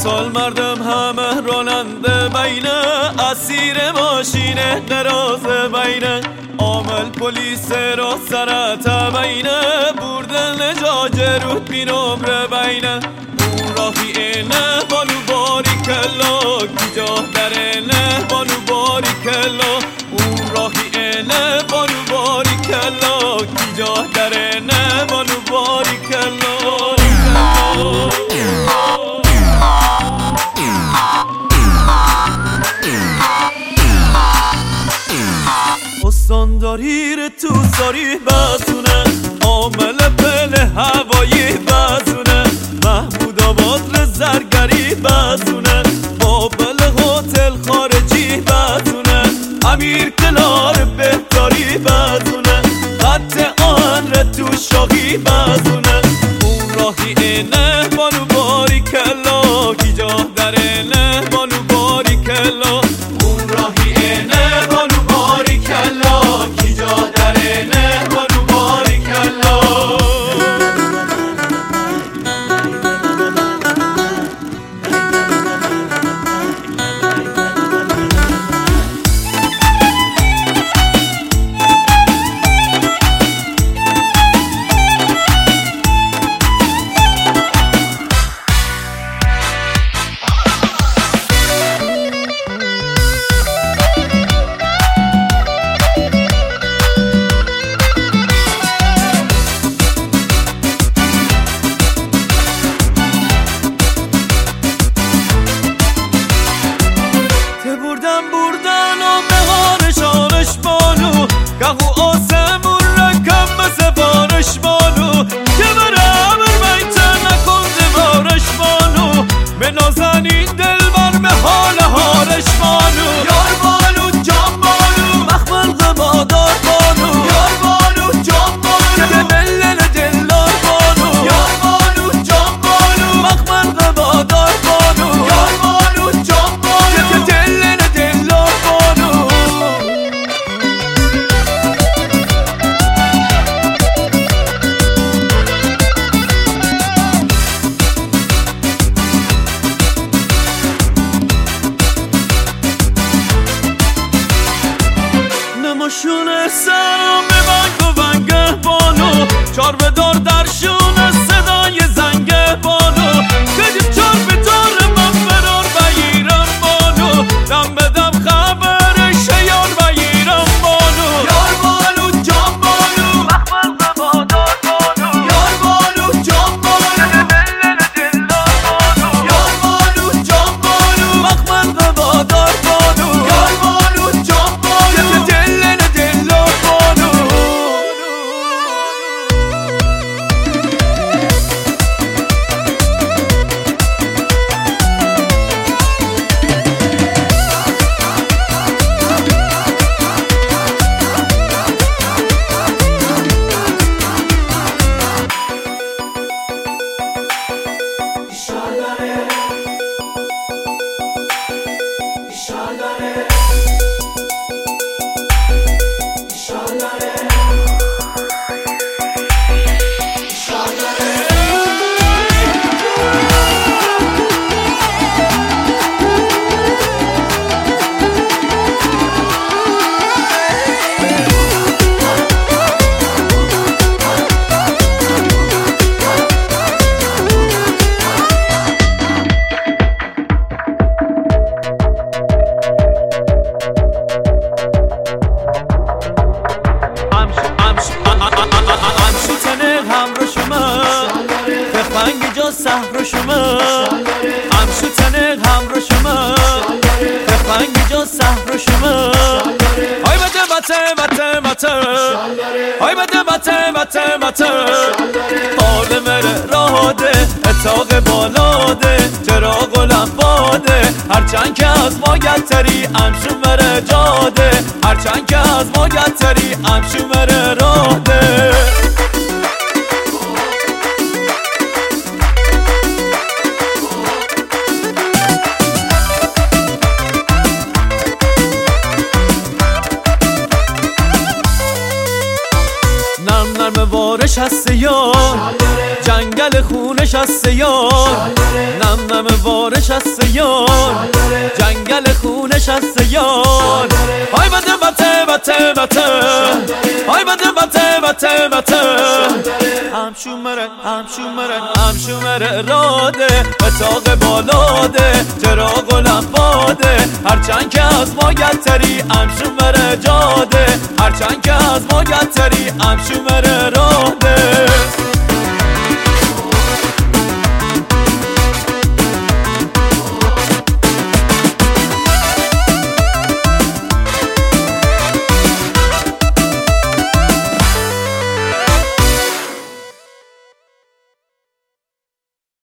سال مردم همه راننده بینه، اسیر ماشینه درازه بینه، عامل پلیس را سرت بینه، بردن نجاج رو بینمره بینه. اون راهی اینه بانو باری کلا، کی جا در اینه بانو باری کلا. اون راهی اینه بانو باری کلا، کی جا در اینه بانو باری کلا. استانداری تو ساری بزونه، عامل پل هوایی بزونه، محمود آباد زرگری بزونه، بابل هتل خارجی بزونه، امیر کلار بهداری بزونه، خط آن تو شاهی بزونه. اون راهی اینه بانو باری کلا، کی جا در اینه بانو باری کلا. اون راهی اینه بانو باری کلا، کی جا در اینه بانو باری کلا. بردن و مهانشانش بانو، گهو آسمون رکم مثل بارش بانو، که بره برمیتر نکن دیوارش بانو، به نازنین دل بر به حال هارش بانو. یار بانو جان بانو مخمل قبادار بانو، یار بانو جان بانو دلل دلدار بانو، یار بانو جان بانو مخمل قبادار بانو، یار بانو جان بانو دلل دلدار بانو. نماشون سرم به بنگ و بنگه بانو، چار بدار درشون صدای زنگه بانو، بدیم چار بدار من فرار بگیرم بانو، دم بدم خبرش یار بگیرم بانو. یار بانو جان بانو مخمل قبادار بانو، یار بانو جان بانو دلل دلدار بانو، یار بانو جان بانو مخمل قبادار بانو، یار بانو جان بانو دلل دلدار بانو. سهر شما امشو تنق همراه شما، بخنگ جا سهر شما. های بده بته بته بته، های بده بته بته بته، حال مره راده اتاق بالاده، چراغ و لمباده، هرچند که از ما گتری امشو مره جاده، هرچند که از ما گتری امشو مره راده. نرم وارش هسته یا جنگل خونه نشسته یار، نم نم وارش هسته یار، جنگل خونش هسته یار. های بده بته بته بته، های بده بته بته بته. همشومره راده، اتاق بالاده، چراغ و لمباده. هرچند که از ما گلتری همشومره جاده، هرچند که از ما گلتری همشومره راده.